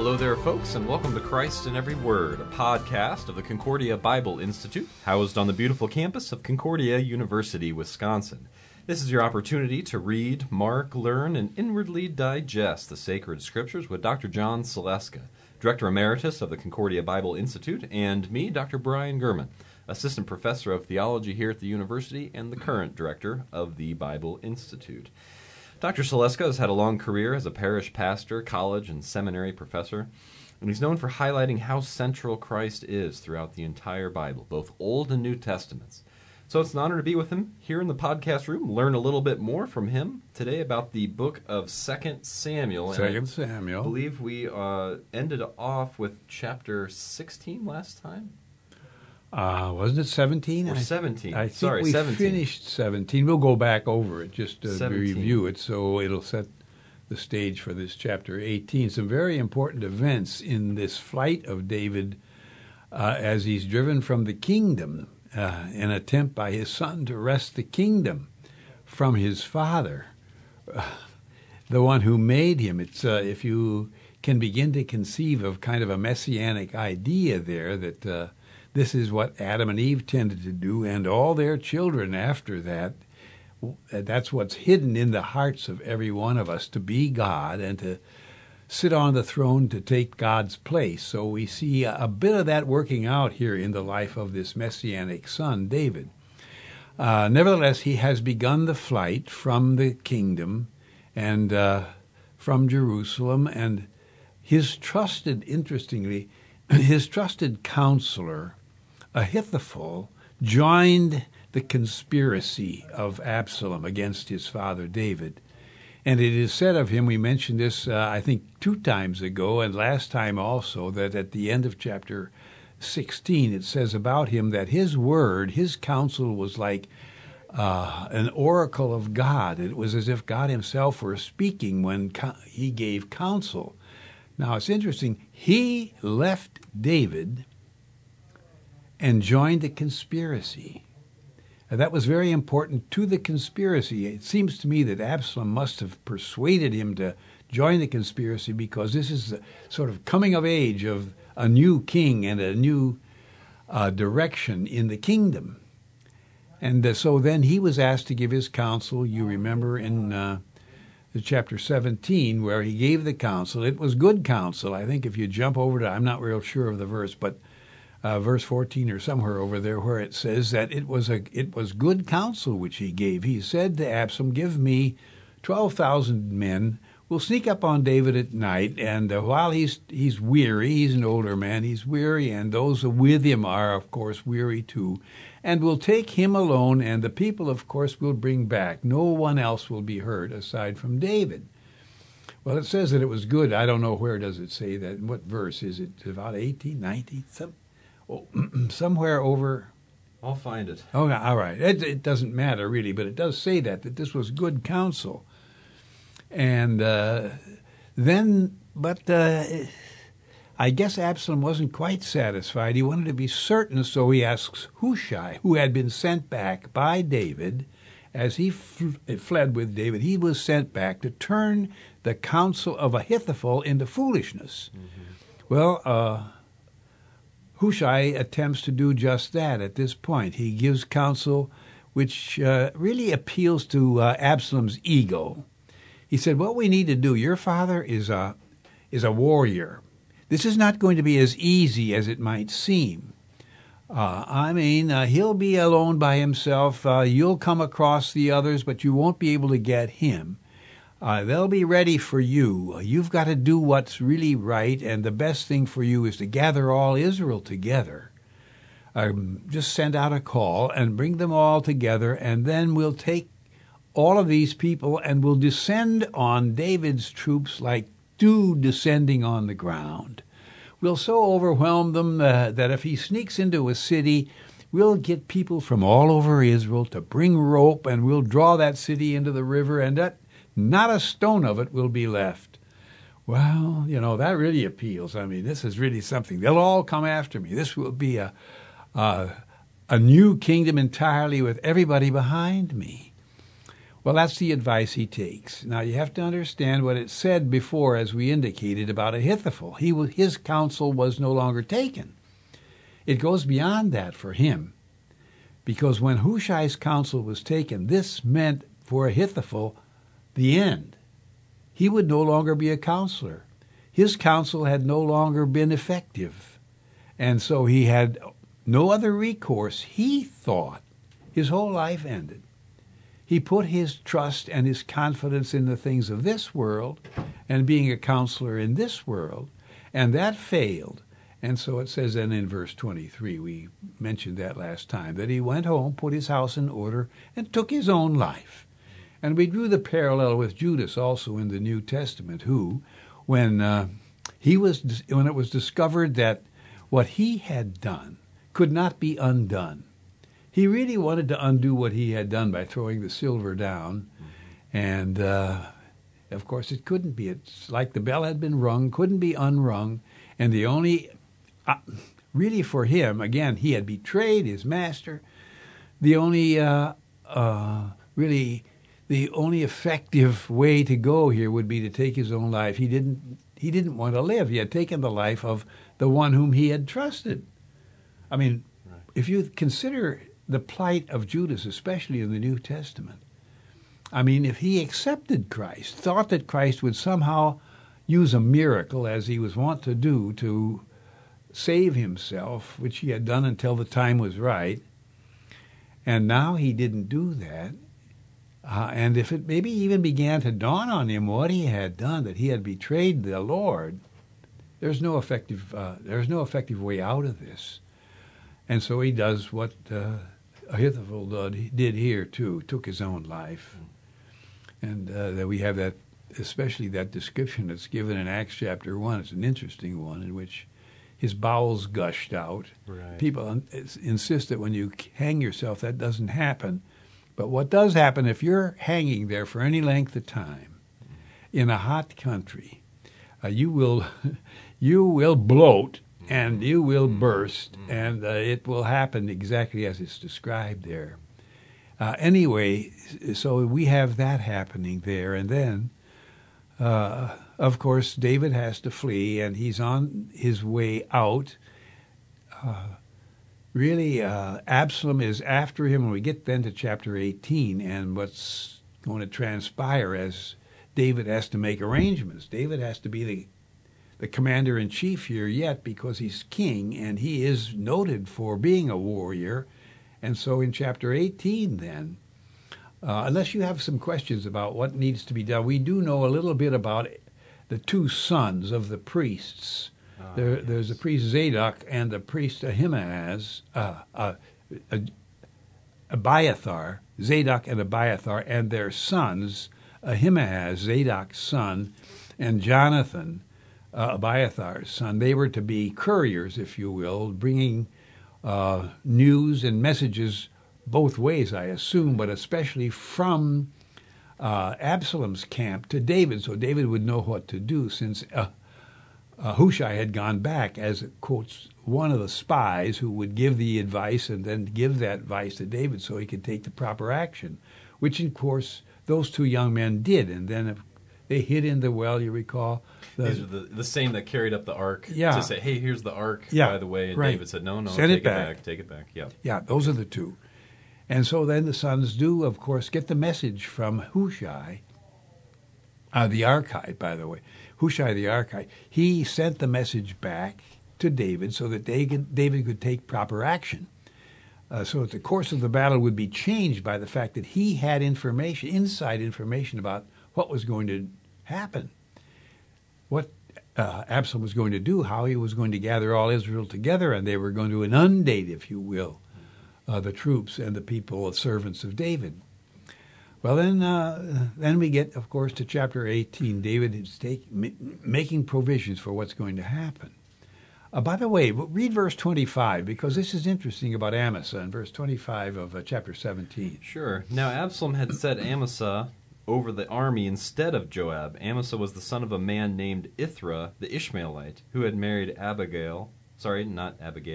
Hello there, folks, and welcome to Christ in Every Word, a podcast of the Concordia Bible Institute, housed on the beautiful campus of Concordia University, Wisconsin. This is your opportunity to read, mark, learn, and inwardly digest the sacred scriptures with Dr. John Saleska, Director Emeritus of the Concordia Bible Institute, and me, Dr. Brian Gurman, Assistant Professor of Theology here at the university and the current Director of the Bible Institute. Dr. Saleska has had a long career as a parish pastor, college, and seminary professor, and he's known for highlighting how central Christ is throughout the entire Bible, both Old and New Testaments. So it's an honor to be with him here in the podcast room, learn a little bit more from him today about the book of 2 Samuel. 2 Samuel. I believe we ended off with chapter 16 last time. Wasn't it 17? Or 17. I think we 17. finished 17. We'll go back over it just to 17. review it, so it'll set the stage for this chapter 18. Some very important events in this flight of David as he's driven from the kingdom, an attempt by his son to wrest the kingdom from his father, the one who made him. It's if you can begin to conceive of kind of a messianic idea there that this is what Adam and Eve tended to do, and all their children after that. That's what's hidden in the hearts of every one of us, to be God and to sit on the throne to take God's place. So we see a bit of that working out here in the life of this messianic son, David. Nevertheless, he has begun the flight from the kingdom and from Jerusalem, and interestingly, his trusted counselor, Ahithophel, joined the conspiracy of Absalom against his father David. And it is said of him, we mentioned this, I think, 2 times ago, and last time also, that at the end of chapter 16, it says about him that his word, his counsel was like an oracle of God. It was as if God himself were speaking when he gave counsel. Now, it's interesting. He left David and joined the conspiracy. That was very important to the conspiracy. It seems to me that Absalom must have persuaded him to join the conspiracy because this is the sort of coming of age of a new king and a new direction in the kingdom. And so then he was asked to give his counsel. You remember in chapter 17 where he gave the counsel. It was good counsel. I think if you jump over to, I'm not real sure of the verse, but verse 14 or somewhere over there where it says that it was good counsel which he gave. He said to Absalom, give me 12,000 men. We'll sneak up on David at night, and while he's weary, he's an older man, he's weary, and those with him are, of course, weary too. And we'll take him alone, and the people, of course, will bring back. No one else will be hurt aside from David. Well, it says that it was good. I don't know where does it say that. What verse is it? About 18, 19? Somewhere over. I'll find it. Oh, all right. It doesn't matter, really, but it does say that this was good counsel. And I guess Absalom wasn't quite satisfied. He wanted to be certain, so he asks Hushai, who had been sent back by David, as he fled with David, he was sent back to turn the counsel of Ahithophel into foolishness. Mm-hmm. Well, Hushai attempts to do just that at this point. He gives counsel which really appeals to Absalom's ego. He said, what we need to do, your father is a warrior. This is not going to be as easy as it might seem. He'll be alone by himself. You'll come across the others, but you won't be able to get him. They'll be ready for you. You've got to do what's really right, and the best thing for you is to gather all Israel together. Just send out a call and bring them all together, and then we'll take all of these people and we'll descend on David's troops like dew descending on the ground. We'll so overwhelm them that if he sneaks into a city, we'll get people from all over Israel to bring rope, and we'll draw that city into the river, and that not a stone of it will be left. Well, that really appeals. This is really something. They'll all come after me. This will be a new kingdom entirely with everybody behind me. Well, that's the advice he takes. Now, you have to understand what it said before, as we indicated, about Ahithophel. His counsel was no longer taken. It goes beyond that for him, because when Hushai's counsel was taken, this meant for Ahithophel the end. He would no longer be a counselor. His counsel had no longer been effective, and so he had no other recourse. He thought his whole life ended. He put his trust and his confidence in the things of this world and being a counselor in this world, and that failed. And so it says then in verse 23, we mentioned that last time, that he went home, put his house in order, and took his own life. And we drew the parallel with Judas also in the New Testament, who, when it was discovered that what he had done could not be undone, he really wanted to undo what he had done by throwing the silver down. And, of course, it couldn't be. It's like the bell had been rung, couldn't be unrung. And the only, really for him, again, he had betrayed his master. The only, the only effective way to go here would be to take his own life. He didn't want to live. He had taken the life of the one whom he had trusted. I mean, if you consider the plight of Judas, especially in the New Testament, I mean, if he accepted Christ, thought that Christ would somehow use a miracle, as he was wont to do, to save himself, which he had done until the time was right, and now he didn't do that, and if it maybe even began to dawn on him what he had done, that he had betrayed the Lord, there's no effective way out of this. And so he does what Ahithophel did here too, took his own life. And that we have that, especially that description that's given in Acts chapter 1. It's an interesting one in which his bowels gushed out. Right. People insist that when you hang yourself, that doesn't happen. But what does happen, if you're hanging there for any length of time in a hot country, you will bloat and you will burst, and it will happen exactly as it's described there. Anyway, so we have that happening there, and then, of course, David has to flee, and he's on his way out. Absalom is after him when we get then to chapter 18, and what's going to transpire as David has to make arrangements. David has to be the commander-in-chief here yet, because he's king, and he is noted for being a warrior. And so in chapter 18 then, unless you have some questions about what needs to be done, we do know a little bit about the two sons of the priests. There's the priest Zadok and the priest Ahimaaz, Abiathar, Zadok and Abiathar, and their sons, Ahimaaz, Zadok's son, and Jonathan, Abiathar's son. They were to be couriers, if you will, bringing news and messages both ways, I assume, but especially from Absalom's camp to David, so David would know what to do, since Hushai had gone back as, quotes, one of the spies who would give the advice and then give that advice to David so he could take the proper action, which, of course, those two young men did. And then they hid in the well, you recall. These are the same that carried up the ark to say, hey, here's the ark, by the way. And right. David said, no, Send take it back. Take it back. Yeah. Yeah, those are the two. And so then the sons do, of course, get the message from Hushai, the Archite, by the way. Hushai the Archite. He sent the message back to David so that David could take proper action. So that the course of the battle would be changed by the fact that he had inside information about what was going to happen, what Absalom was going to do, how he was going to gather all Israel together, and they were going to inundate, if you will, the troops and the people, the servants of David. Well, then we get, of course, to chapter 18. David is making provisions for what's going to happen. By the way, read verse 25, because this is interesting about Amasa in verse 25 of chapter 17. Sure. Now Absalom had set Amasa over the army instead of Joab. Amasa was the son of a man named Ithra the Ishmaelite, who had married Abigail,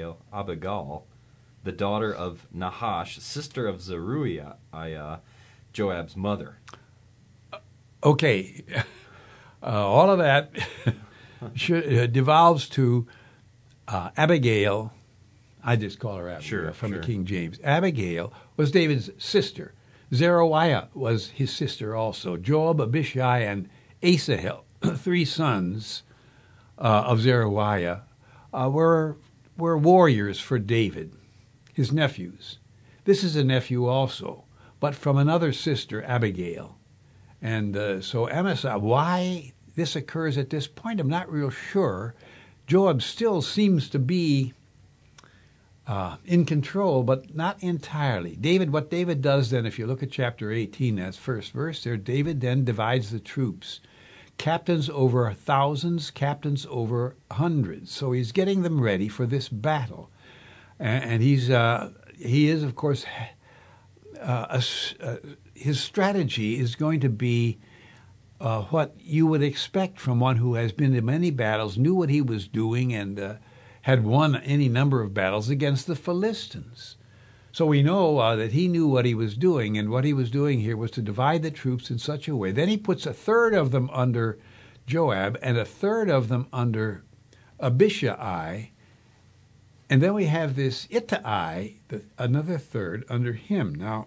the daughter of Nahash, sister of Zeruiah, Joab's mother. Okay, all of that devolves to Abigail. I just call her Abigail from the King James. Abigail was David's sister. Zeruiah was his sister also. Joab, Abishai, and Asahel, 3 sons of Zeruiah, were warriors for David, his nephews. This is a nephew also, but from another sister, Abigail. And so Amasa, why this occurs at this point, I'm not real sure. Joab still seems to be in control, but not entirely. What David does then, if you look at chapter 18, that's first verse there, David then divides the troops. Captains over thousands, captains over hundreds. So he's getting them ready for this battle. And he is, of course, his strategy is going to be what you would expect from one who has been in many battles, knew what he was doing, and had won any number of battles against the Philistines. So we know that he knew what he was doing, and what he was doing here was to divide the troops in such a way. Then he puts a third of them under Joab and a third of them under Abishai, and then we have this Ittai, another third, under him. Now,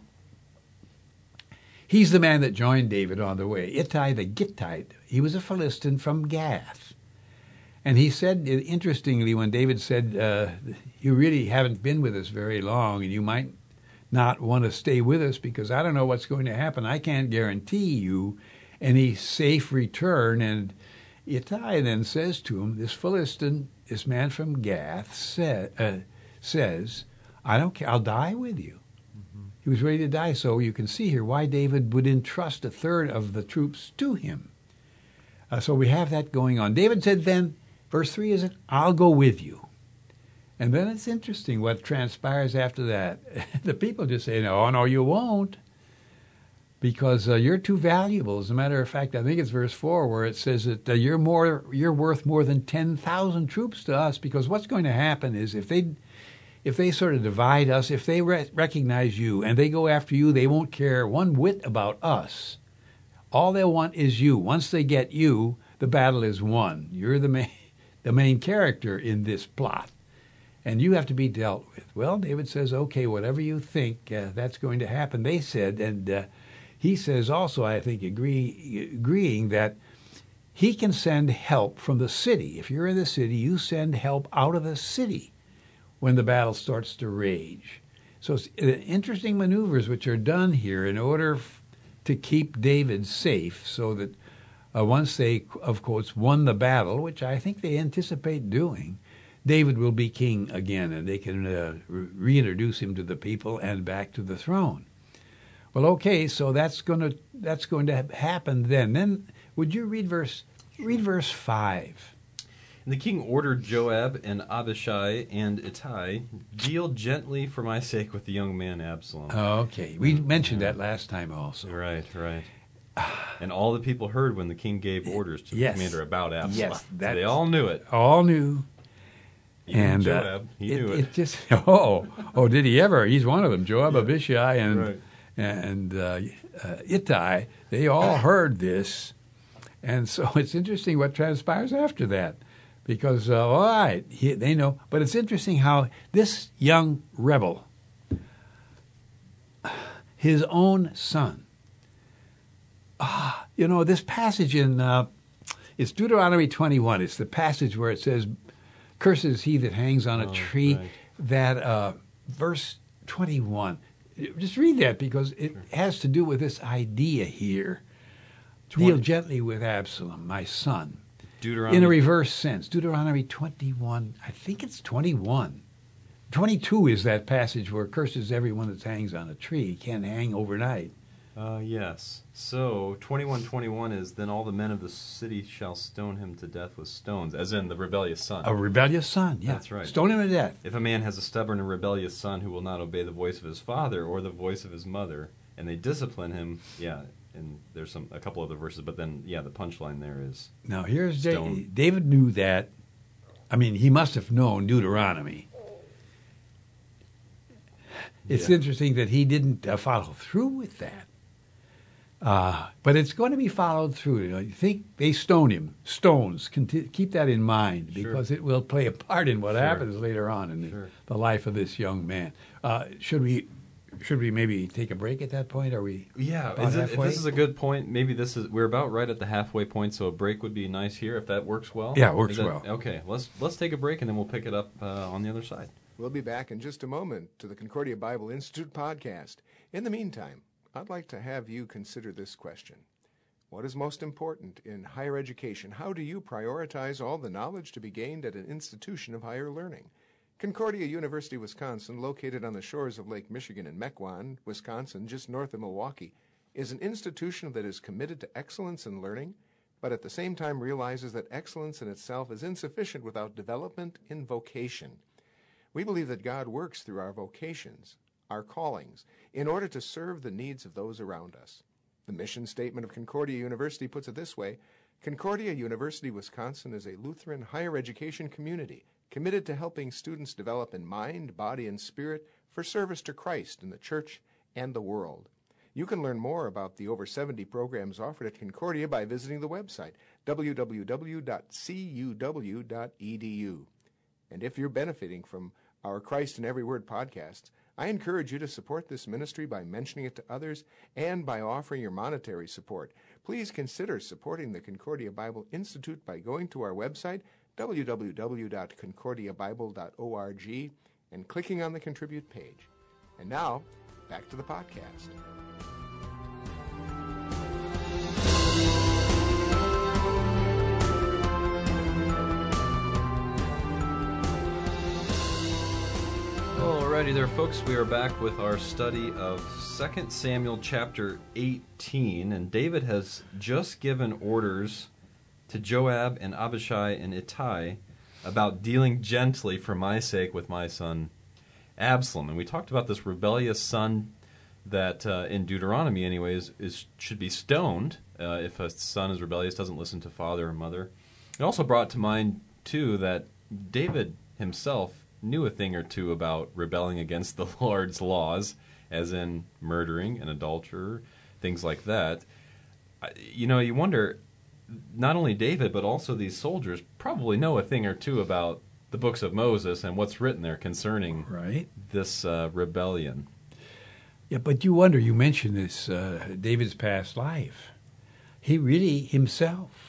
he's the man that joined David on the way. Ittai the Gittite, he was a Philistine from Gath. And he said, interestingly, when David said, you really haven't been with us very long, and you might not want to stay with us because I don't know what's going to happen. I can't guarantee you any safe return. And Ittai then says to him, this Philistine, this man from Gath, says, I don't care, I'll die with you. Mm-hmm. He was ready to die. So you can see here why David would entrust a third of the troops to him. So we have that going on. David said then, verse 3 is, I'll go with you. And then it's interesting what transpires after that. The people just say, no, you won't, because you're too valuable. As a matter of fact, I think it's verse 4 where it says that you're worth more than 10,000 troops to us, because what's going to happen is if they sort of divide us, if they recognize you and they go after you, they won't care one whit about us. All they'll want is you. Once they get you, the battle is won. You're the main character in this plot, and you have to be dealt with. Well, David says, okay, whatever you think, that's going to happen. They said, and he says also, I think, agreeing that he can send help from the city. If you're in the city, you send help out of the city when the battle starts to rage. So it's interesting maneuvers which are done here in order to keep David safe, so that once they, of course, won the battle, which I think they anticipate doing, David will be king again, and they can reintroduce him to the people and back to the throne. Well, okay, so that's going to happen then. Then would you read verse 5? And the king ordered Joab and Abishai and Ittai, deal gently for my sake with the young man Absalom. Okay, we mentioned that last time also. Right. And all the people heard when the king gave orders to the commander about Absalom. Yes, so they all knew it. All knew. Even Joab, he knew it. It just did he ever? He's one of them. Joab, Abishai, and Ittai. They all heard this, and so it's interesting what transpires after that, because all right, they know. But it's interesting how this young rebel, his own son. This passage it's Deuteronomy 21. It's the passage where it says, curses he that hangs on a tree. Right. That verse 21. Just read that, because it has to do with this idea here. Deal gently with Absalom, my son. In a reverse sense. Deuteronomy 21, I think it's 21. 22 is that passage where curses everyone that hangs on a tree. He can't hang overnight. Yes. So 21:21 is, then all the men of the city shall stone him to death with stones, as in the rebellious son. A rebellious son, yeah. That's right. Stone him to death. If a man has a stubborn and rebellious son who will not obey the voice of his father or the voice of his mother, and they discipline him, and there's a couple other verses, but then, the punchline there is now here's David knew that. I mean, he must have known Deuteronomy. It's interesting that he didn't follow through with that. But it's going to be followed through. You think they stone him. Stones. Keep that in mind, because it will play a part in what happens later on in the life of this young man. Should we maybe take a break at that point? Are we? Yeah. If this is a good point, maybe we're about right at the halfway point, so a break would be nice here if that works well. Yeah, it works well. Okay. Let's take a break and then we'll pick it up on the other side. We'll be back in just a moment to the Concordia Bible Institute podcast. In the meantime, I'd like to have you consider this question. What is most important in higher education? How do you prioritize all the knowledge to be gained at an institution of higher learning? Concordia University, Wisconsin, located on the shores of Lake Michigan in Mequon, Wisconsin, just north of Milwaukee, is an institution that is committed to excellence in learning, but at the same time realizes that excellence in itself is insufficient without development in vocation. We believe that God works through our vocations, our callings, in order to serve the needs of those around us. The mission statement of Concordia University puts it this way: Concordia University, Wisconsin is a Lutheran higher education community committed to helping students develop in mind, body, and spirit for service to Christ in the church and the world. You can learn more about the over 70 programs offered at Concordia by visiting the website, www.cuw.edu. And if you're benefiting from our Christ in Every Word podcasts, I encourage you to support this ministry by mentioning it to others and by offering your monetary support. Please consider supporting the Concordia Bible Institute by going to our website, www.concordiabible.org, and clicking on the Contribute page. And now, back to the podcast. Alrighty there, folks. We are back with our study of 2 Samuel chapter 18, and David has just given orders to Joab and Abishai and Ittai about dealing gently for my sake with my son Absalom. And we talked about this rebellious son that, in Deuteronomy anyways, should be stoned if a son is rebellious, doesn't listen to father or mother. It also brought to mind, too, that David himself knew a thing or two about rebelling against the Lord's laws, as in murdering an adulterer, things like that. You wonder, not only David, but also these soldiers probably know a thing or two about the books of Moses and what's written there concerning this rebellion. Yeah, but you wonder, you mentioned this, David's past life. He really himself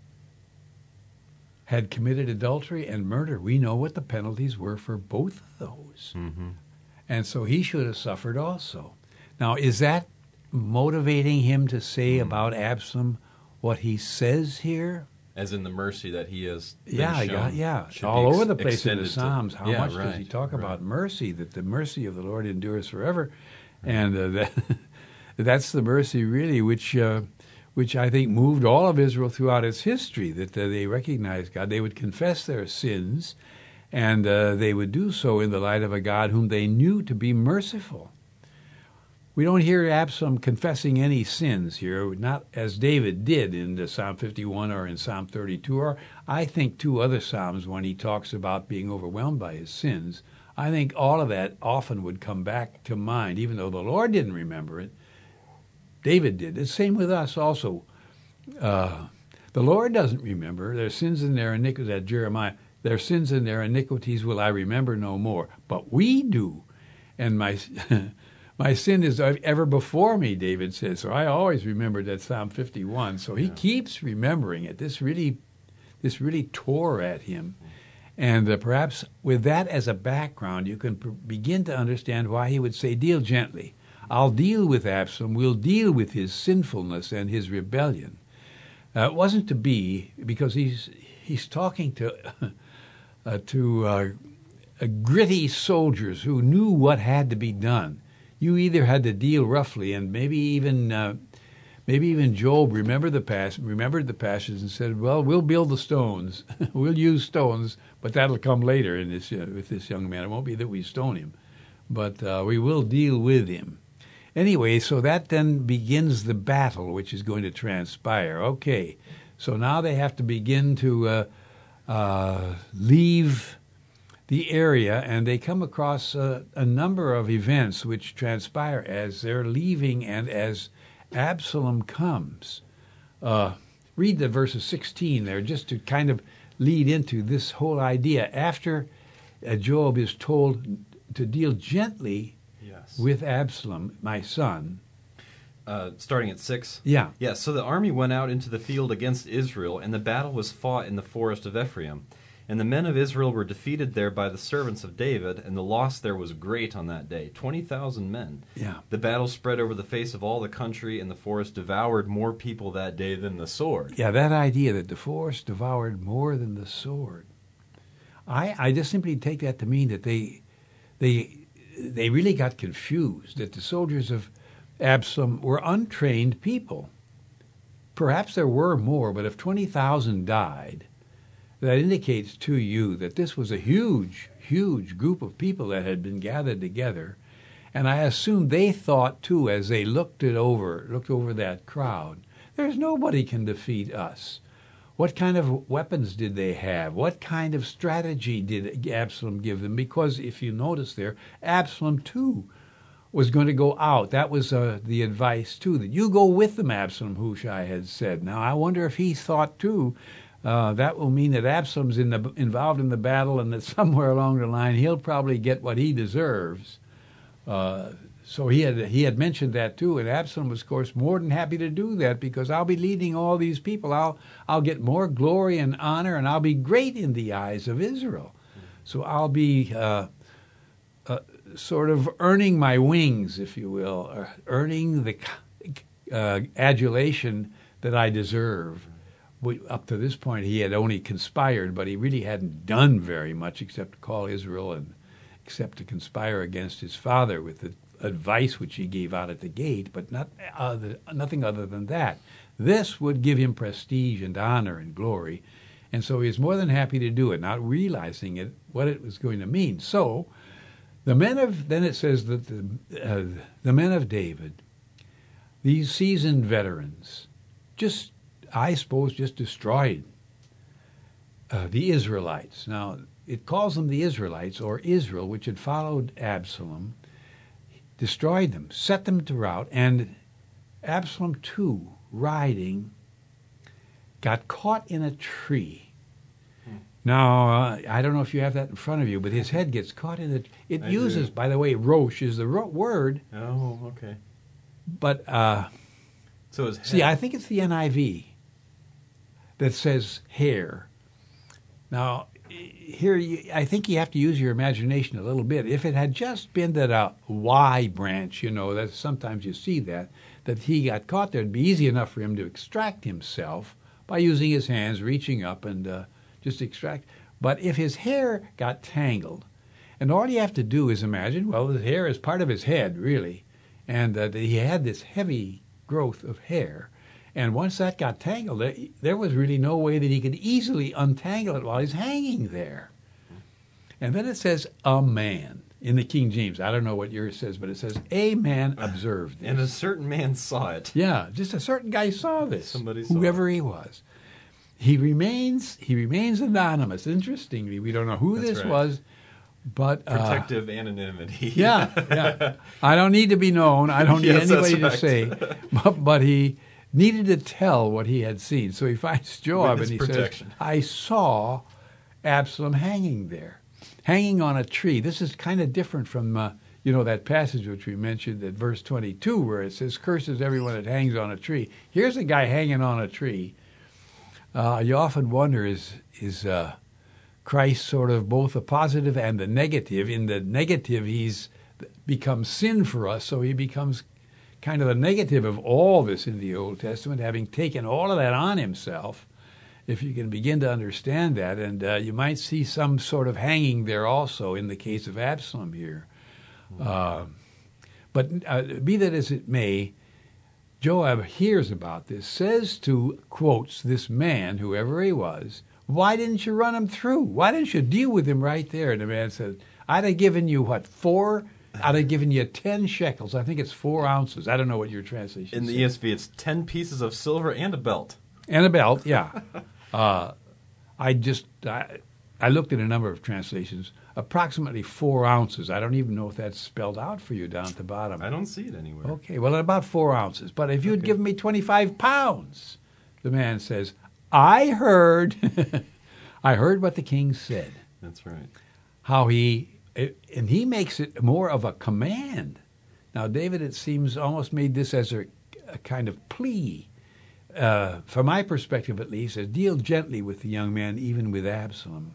had committed adultery and murder. We know what the penalties were for both of those. Mm-hmm. And so he should have suffered also. Now, is that motivating him to say about Absalom what he says here? As in the mercy that he has been shown, all over the place in the Psalms. How much does he talk about mercy, that the mercy of the Lord endures forever? And that's the mercy, really, which I think moved all of Israel throughout its history, that they recognized God. They would confess their sins, and they would do so in the light of a God whom they knew to be merciful. We don't hear Absalom confessing any sins here, not as David did in Psalm 51 or in Psalm 32, or I think two other Psalms when he talks about being overwhelmed by his sins. I think all of that often would come back to mind, even though the Lord didn't remember it. David did. The same with us also. The Lord doesn't remember. Their sins and their iniquities, at Jeremiah, their sins and their iniquities will I remember no more. But we do. And my sin is ever before me, David says. So I always remember that Psalm 51. So he keeps remembering it. This really tore at him. And perhaps with that as a background, you can begin to understand why he would say, deal gently. I'll deal with Absalom. We'll deal with his sinfulness and his rebellion. It wasn't to be, because he's talking to gritty soldiers who knew what had to be done. You either had to deal roughly, and maybe even Job remembered the passage and said, "Well, we'll build the stones. We'll use stones, but that'll come later in this with this young man. It won't be that we stone him, but we will deal with him." Anyway, so that then begins the battle which is going to transpire. Okay, so now they have to begin to leave the area, and they come across a number of events which transpire as they're leaving and as Absalom comes. Read the verses 16 there just to kind of lead into this whole idea. After Joab is told to deal gently with Absalom, my son. Starting at 6? Yeah. Yeah, so the army went out into the field against Israel, and the battle was fought in the forest of Ephraim. And the men of Israel were defeated there by the servants of David, and the loss there was great on that day, 20,000 men. Yeah. The battle spread over the face of all the country, and the forest devoured more people that day than the sword. Yeah, that idea that the forest devoured more than the sword. I just simply take that to mean that they really got confused, that the soldiers of Absalom were untrained people. Perhaps there were more, but if 20,000 died, that indicates to you that this was a huge, huge group of people that had been gathered together. And I assume they thought, too, as they looked over that crowd, there's nobody can defeat us. What kind of weapons did they have? What kind of strategy did Absalom give them? Because if you notice there, Absalom, too, was going to go out. That was the advice, too, that you go with them, Absalom, Hushai had said. Now, I wonder if he thought, too, that will mean that Absalom's involved in the battle, and that somewhere along the line he'll probably get what he deserves. So he had mentioned that too, and Absalom was, of course, more than happy to do that because I'll be leading all these people. I'll get more glory and honor, and I'll be great in the eyes of Israel. So I'll be sort of earning my wings, if you will, or earning the adulation that I deserve. Up to this point, he had only conspired, but he really hadn't done very much except to call Israel and except to conspire against his father with the advice which he gave out at the gate, but nothing other than that. This would give him prestige and honor and glory, and so he was more than happy to do it, not realizing what it was going to mean. So then it says that the men of David, these seasoned veterans, I suppose just destroyed the Israelites. Now, it calls them the Israelites, or Israel, which had followed Absalom, destroyed them, set them to rout, and Absalom, too, riding, got caught in a tree. Now, I don't know if you have that in front of you, but his head gets caught in it. It uses, by the way, rosh is the word. Oh, okay. But, so his head... see, I think it's the NIV that says hair. Now, here, I think you have to use your imagination a little bit. If it had just been that a Y branch, that sometimes you see that he got caught there, it'd be easy enough for him to extract himself by using his hands, reaching up and just extract. But if his hair got tangled, and all you have to do is imagine, well, his hair is part of his head, really, and he had this heavy growth of hair. And once that got tangled, there was really no way that he could easily untangle it while he's hanging there. And then it says, a man, in the King James. I don't know what yours says, but it says, a man observed this. And a certain man saw it. Yeah, just a certain guy saw this. Somebody saw whoever he was. He remains anonymous. Interestingly, we don't know who this was, but... protective anonymity. Yeah. I don't need to be known. I don't need anybody to say. But he... needed to tell what he had seen. So he finds Joab and he says, I saw Absalom hanging there, hanging on a tree. This is kind of different from, that passage which we mentioned at verse 22 where it says, curses everyone that hangs on a tree. Here's a guy hanging on a tree. You often wonder, is Christ sort of both the positive and the negative? In the negative, he's become sin for us, so he becomes kind of the negative of all this in the Old Testament, having taken all of that on himself, if you can begin to understand that. And you might see some sort of hanging there also in the case of Absalom here. But be that as it may, Joab hears about this, says to, quotes, this man, whoever he was, why didn't you run him through? Why didn't you deal with him right there? And the man said, I'd have given you, I'd have given you 10 shekels. I think it's 4 ounces. I don't know what your translation says. In the ESV, it's 10 pieces of silver and a belt. And a belt, yeah. I looked at a number of translations, approximately 4 ounces. I don't even know if that's spelled out for you down at the bottom. I don't see it anywhere. Okay, well, about 4 ounces. But if you'd given me 25 pounds, the man says, I heard, I heard what the king said. That's right. And he makes it more of a command. Now, David, it seems, almost made this as a kind of plea, from my perspective at least, as deal gently with the young man, even with Absalom.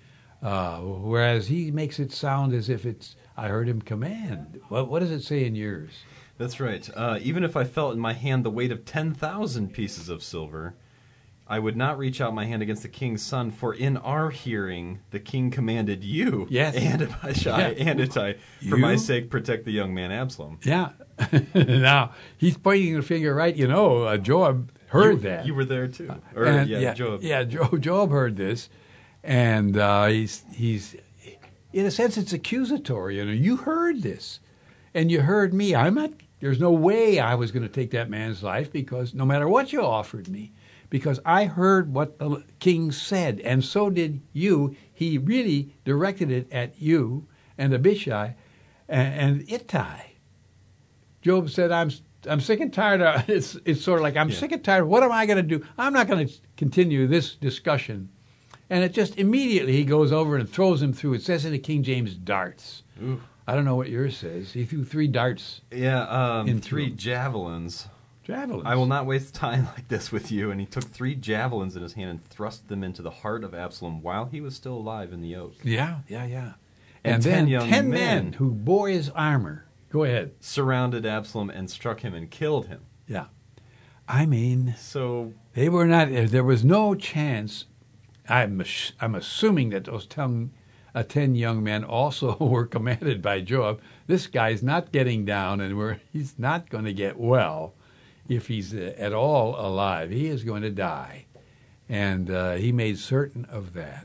Whereas he makes it sound as if I heard him command. What does it say in yours? That's right. Even if I felt in my hand the weight of 10,000 pieces of silver, I would not reach out my hand against the king's son, for in our hearing the king commanded you, yes, and Abishai, and Ittai, for my sake protect the young man Absalom. Yeah. Now, he's pointing the finger right. Joab heard that. You were there too. Joab. Yeah, Joab heard this, and he's in a sense, it's accusatory. You heard this, and you heard me. There's no way I was going to take that man's life, because no matter what you offered me, because I heard what the king said, and so did you. He really directed it at you and Abishai and Ittai. Job said, I'm sick and tired of it's sort of like, I'm sick and tired. What am I going to do? I'm not going to continue this discussion. And it just immediately he goes over and throws him through. It says in the King James, darts. Ooh. I don't know what yours says. He threw 3 darts. Yeah, 3 javelins. Javelins. I will not waste time like this with you. And he took 3 javelins in his hand and thrust them into the heart of Absalom while he was still alive in the oak. Yeah. And then 10 men who bore his armor. Go ahead. Surrounded Absalom and struck him and killed him. Yeah. I mean, so they were not. There was no chance. I'm assuming that those 10 young men also were commanded by Joab. This guy's not getting down, and he's not going to get well if he's at all alive. He is going to die, and he made certain of that.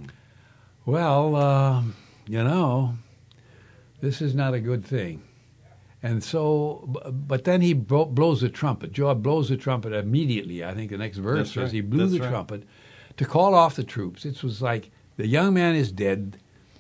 Well, this is not a good thing. And so, but then he blows the trumpet. Joab blows the trumpet immediately. I think the next verse says he blew the trumpet to call off the troops. It was like, the young man is dead.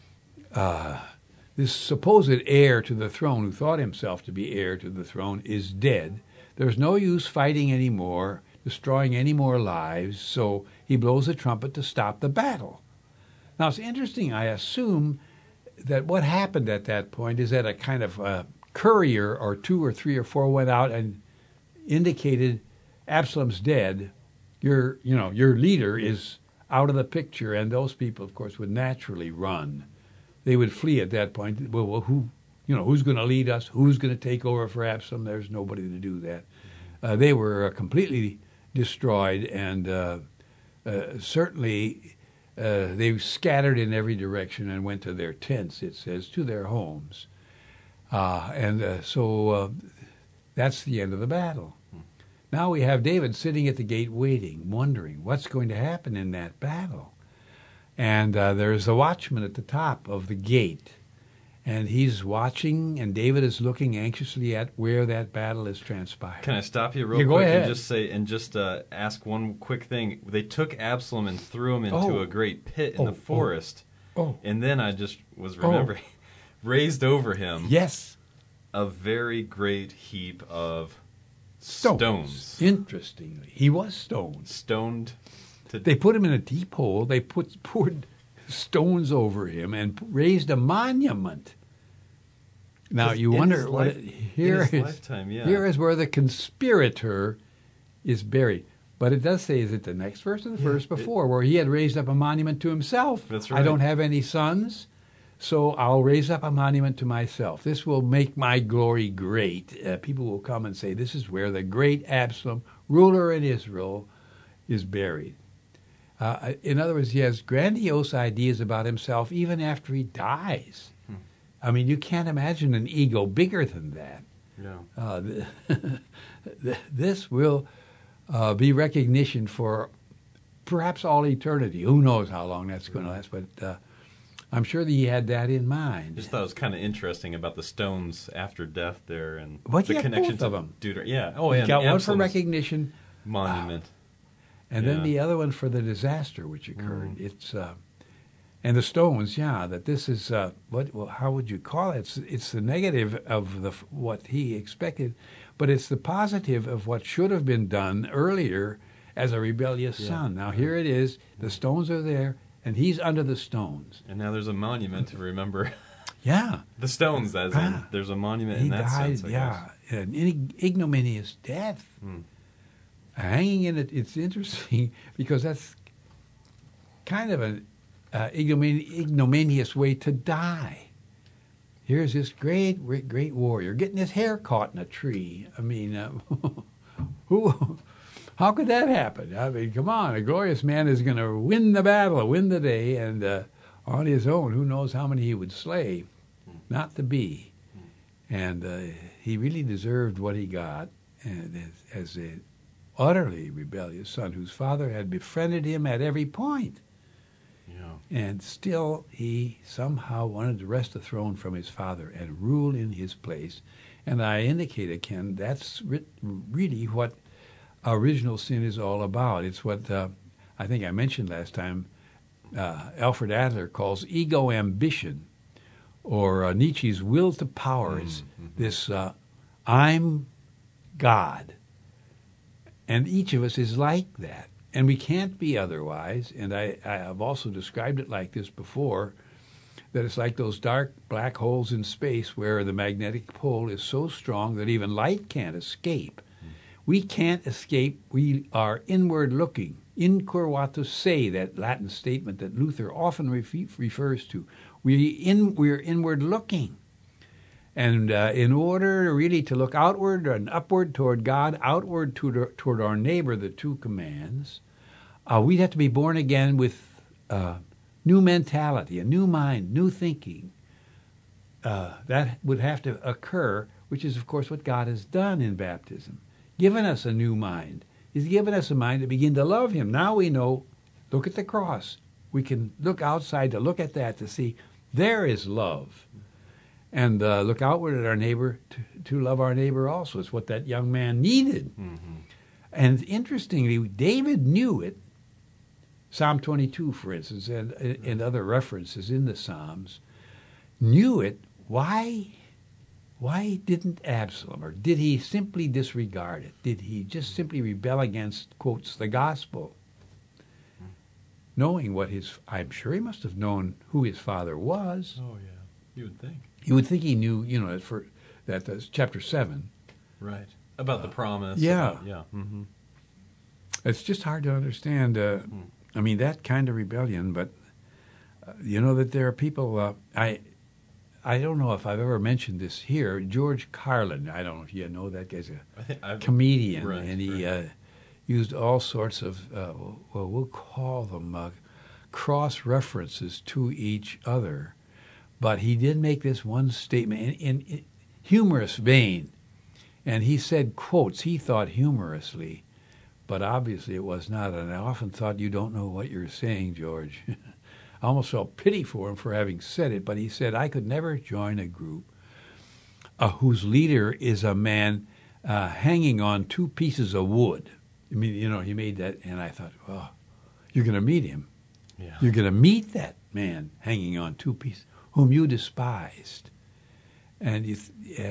This supposed heir to the throne, who thought himself to be heir to the throne, is dead. There's no use fighting anymore, destroying any more lives, so he blows the trumpet to stop the battle. Now, it's interesting. I assume that what happened at that point is that a kind of courier or 2 or 3 or 4 went out and indicated, Absalom's dead. Your leader is out of the picture, and those people, of course, would naturally run. They would flee at that point. Well, who's going to lead us? Who's going to take over for Absalom? There's nobody to do that. They were completely destroyed, and certainly they scattered in every direction and went to their tents, it says, to their homes. So that's the end of the battle. Now we have David sitting at the gate waiting, wondering what's going to happen in that battle. And there's a watchman at the top of the gate, and he's watching, and David is looking anxiously at where that battle is transpiring. Can I stop you real quick and just ask one quick thing? They took Absalom and threw him into a great pit in the forest. And then I just was remembering, raised over him a very great heap of stones. Interestingly, he was stoned. Stoned. They put him in a deep hole. They poured stones over him and raised a monument. Now you wonder here is where the conspirator is buried. But it does say, is it the next verse or the verse before, where he had raised up a monument to himself? That's right. I don't have any sons, so I'll raise up a monument to myself. This will make my glory great. People will come and say, this is where the great Absalom, ruler in Israel, is buried. In other words, he has grandiose ideas about himself even after he dies. I mean, you can't imagine an ego bigger than that. Yeah. This will be recognition for perhaps all eternity. Who knows how long that's going to last, but I'm sure that he had that in mind. Just thought it was kind of interesting about the stones after death there, and the connection to them. Yeah. He got one for recognition. Monument. And then the other one for the disaster which occurred. It's And the stones, that this is how would you call it? It's the negative of what he expected, but it's the positive of what should have been done earlier as a rebellious son. Now here it is, the stones are there, and he's under the stones. And now there's a monument to remember the stones, there's a monument he in that died, sense, I guess. an ignominious death. Hanging in it, it's interesting because that's kind of an ignominious way to die. Here's this great warrior getting his hair caught in a tree. I mean, how could that happen? I mean, come on, a glorious man is going to win the battle, win the day, and on his own, who knows how many he would slay, not to be. And he really deserved what he got as an utterly rebellious son whose father had befriended him at every point. And still, he somehow wanted to wrest the throne from his father and rule in his place. And I indicated, Ken, that's really what original sin is all about. It's what I think I mentioned last time Alfred Adler calls ego ambition, or Nietzsche's will to power. It's this I'm God. And each of us is like that. And we can't be otherwise. And I have also described it like this before, that it's like those dark black holes in space where the magnetic pole is so strong that even light can't escape. We can't escape. We are inward looking. Incur vatus se, that Latin statement that Luther often refers to. We're inward looking. And in order really to look outward and upward toward God, outward toward our neighbor, the two commands, we'd have to be born again with new mentality, a new mind, new thinking. That would have to occur, which is, of course, what God has done in baptism. Given us a new mind. He's given us a mind to begin to love him. Now we know, look at the cross. We can look outside to look at that to see there is love. And look outward at our neighbor to love our neighbor also. It's what that young man needed. And interestingly, David knew it. Psalm 22, for instance, and other references in the Psalms, knew it. Why didn't Absalom, or did he simply disregard it? Did he just simply rebel against, quotes, the gospel? Knowing I'm sure he must have known who his father was. Oh, yeah. You would think. You would think he knew, that's chapter 7. Right. About the promise. Yeah. Mm-hmm. It's just hard to understand, that kind of rebellion, but that there are people, I don't know if I've ever mentioned this here, George Carlin, I don't know if you know that guy's a comedian, right, and he used all sorts of, we'll call them cross-references to each other. But he did make this one statement in humorous vein, and he said quotes he thought humorously, but obviously it was not. And I often thought, you don't know what you're saying, George. I almost felt pity for him for having said it, but he said, I could never join a group whose leader is a man hanging on two pieces of wood. I mean, he made that, and I thought, oh, you're going to meet him. Yeah. You're going to meet that man hanging on two pieces, whom you despised. And you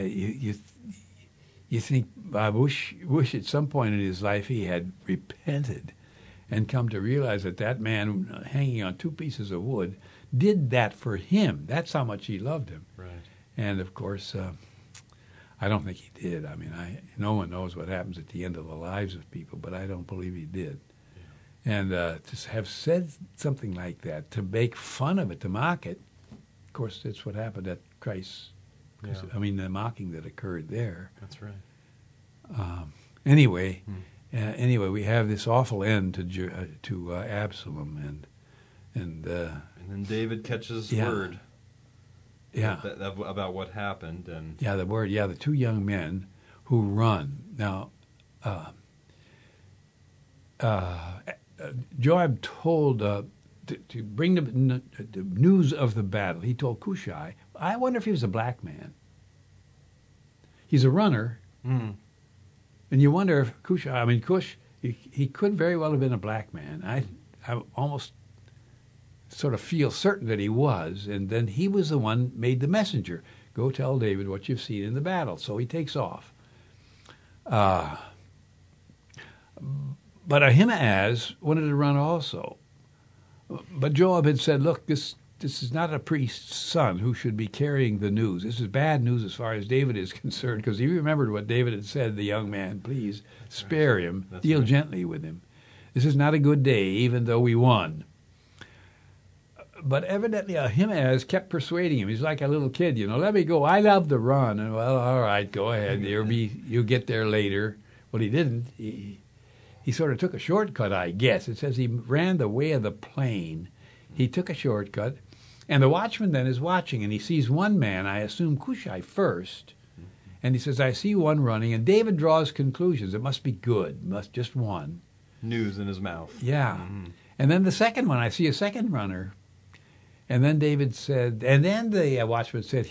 think, I wish at some point in his life he had repented and come to realize that man hanging on two pieces of wood did that for him. That's how much he loved him. Right. And, of course, I don't think he did. I mean, no one knows what happens at the end of the lives of people, but I don't believe he did. Yeah. And to have said something like that, to make fun of it, to mock it, of course, that's what happened at Christ's. Yeah. The mocking that occurred there. That's right. Anyway, we have this awful end to Absalom, and then David catches word. Yeah. About what happened, and the two young men who run now. Joab told. To bring the news of the battle, he told Cushai, I wonder if he was a black man. He's a runner, and you wonder if Cush, he could very well have been a black man. I almost sort of feel certain that he was, and then he was the one made the messenger. Go tell David what you've seen in the battle. So he takes off. But Ahimaaz wanted to run also. But Joab had said, look, this is not a priest's son who should be carrying the news. This is bad news as far as David is concerned, because he remembered what David had said, the young man, please spare him, deal gently with him. This is not a good day, even though we won. But evidently Ahimaaz kept persuading him. He's like a little kid, let me go. I love to run. And, well, all right, go ahead. You'll get there later. Well, he didn't. He sort of took a shortcut, I guess. It says he ran the way of the plain. He took a shortcut. And the watchman then is watching, and he sees one man, I assume Cushai first. And he says, I see one running. And David draws conclusions. It must be good. Just one. News in his mouth. Yeah. Mm-hmm. And then the second one, I see a second runner. And then David said, and then the watchman said,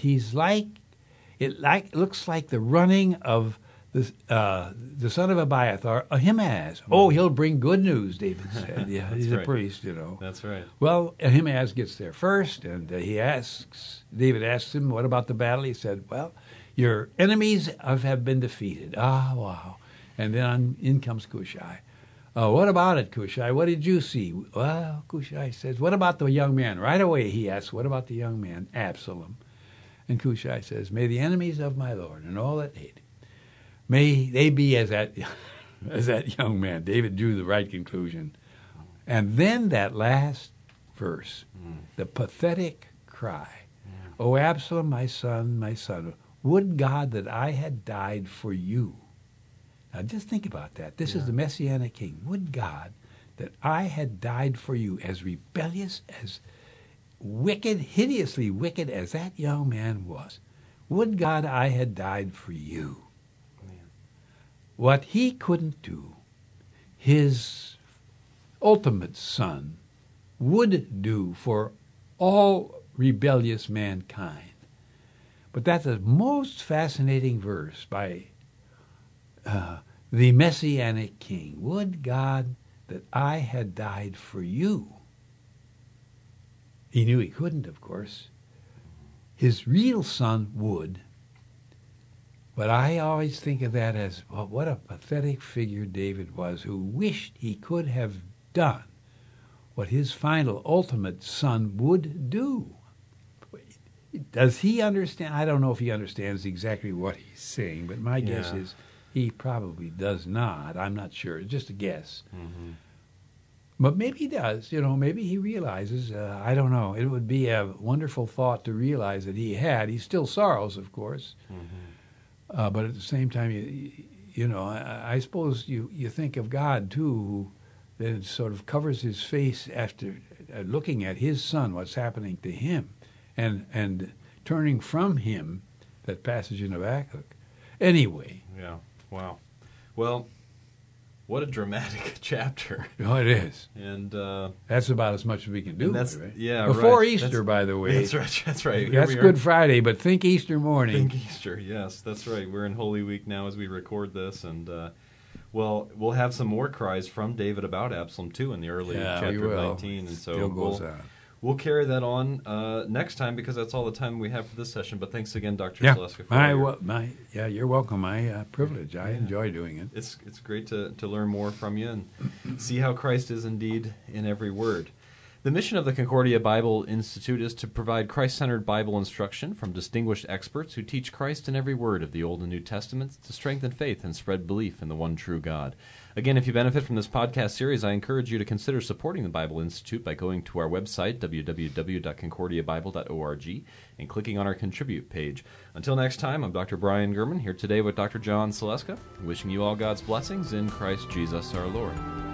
it looks like the running of the son of Abiathar, Ahimaaz. Mm-hmm. Oh, he'll bring good news, David said. Yeah, he's a priest, That's right. Well, Ahimaaz gets there first, and David asks him, what about the battle? He said, well, your enemies have been defeated. Ah, wow. And then in comes Cushai. What about it, Cushai? What did you see? Well, Cushai says, what about the young man? Right away he asks, what about the young man, Absalom? And Cushai says, may the enemies of my Lord and all that hate him, may they be as that young man. David drew the right conclusion. And then that last verse, the pathetic cry, O Absalom, my son, would God that I had died for you. Now, just think about that. This is the Messianic King. Would God that I had died for you, as rebellious, as wicked, hideously wicked as that young man was. Would God I had died for you. Man. What he couldn't do, his ultimate son would do for all rebellious mankind. But that's the most fascinating verse by the Messianic King. Would God that I had died for you. He knew he couldn't, of course. His real son would. But I always think of that as, well, what a pathetic figure David was, who wished he could have done what his final, ultimate son would do. Does he understand? I don't know if he understands exactly what he's saying, but my guess is he probably does not. I'm not sure. It's just a guess. Mm-hmm. But maybe he does. Maybe he realizes. I don't know. It would be a wonderful thought to realize that he had. He still sorrows, of course. Mm-hmm. But at the same time, I suppose you think of God, too, who then sort of covers his face after looking at his son, what's happening to him, and turning from him, that passage in Habakkuk. Anyway. Yeah. Wow. Well, what a dramatic chapter. Oh, it is. And that's about as much as we can do. Right? Yeah, before Easter, by the way. That's right. That's right. That's Good Friday, but think Easter morning. Think Easter. Yes, that's right. We're in Holy Week now as we record this, and we'll have some more cries from David about Absalom too in the early chapter 19, and so we'll carry that on next time, because that's all the time we have for this session. But thanks again, Dr. Zaleska. You're welcome. My privilege. I enjoy doing it. It's great to learn more from you and see how Christ is indeed in every word. The mission of the Concordia Bible Institute is to provide Christ-centered Bible instruction from distinguished experts who teach Christ in every word of the Old and New Testaments to strengthen faith and spread belief in the one true God. Again, if you benefit from this podcast series, I encourage you to consider supporting the Bible Institute by going to our website, www.concordiabible.org, and clicking on our Contribute page. Until next time, I'm Dr. Brian Gurman, here today with Dr. John Zaleska, wishing you all God's blessings in Christ Jesus our Lord.